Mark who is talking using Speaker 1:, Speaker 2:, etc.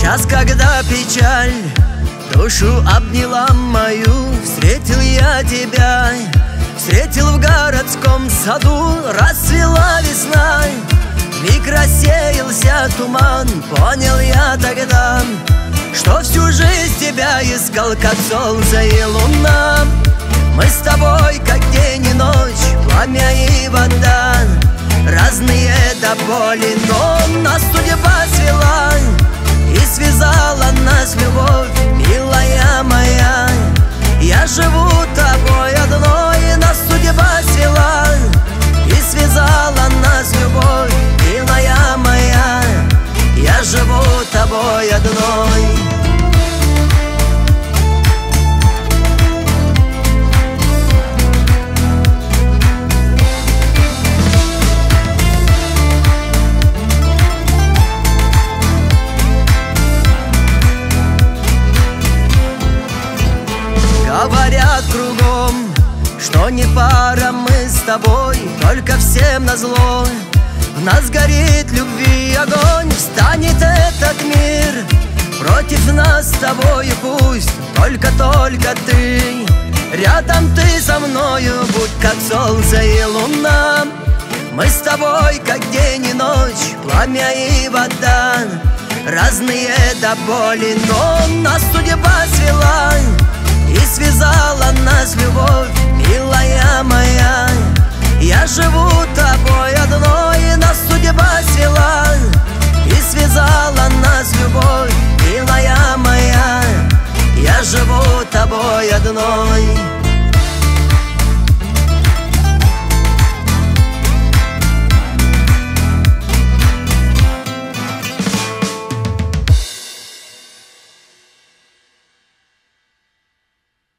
Speaker 1: час, когда печаль душу обняла мою, встретил я тебя, встретил в городском саду. Расцвела весна, вмиг рассеялся туман. Понял я тогда, что всю жизнь тебя искал, как солнце и луна. Мы с тобой, как день и ночь, пламя и вода, разные до боли, но нас судьба свела и связала нас любовь, милая моя. Я живу тобой одной, нас судьба свела и связала нас любовь, милая моя. Я живу тобой одной. Говорят кругом, что не пара мы с тобой, только всем назло в нас горит любви огонь. Встанет этот мир против нас с тобою, пусть только ты рядом, ты со мною, будь как солнце и луна. Мы с тобой, как день и ночь, пламя и вода, разные до боли, но нас судьба свела и связала нас любовь, милая моя. Я живу тобой одной, нас судьба свела и связала нас любовь, милая моя. Я живу тобой одной.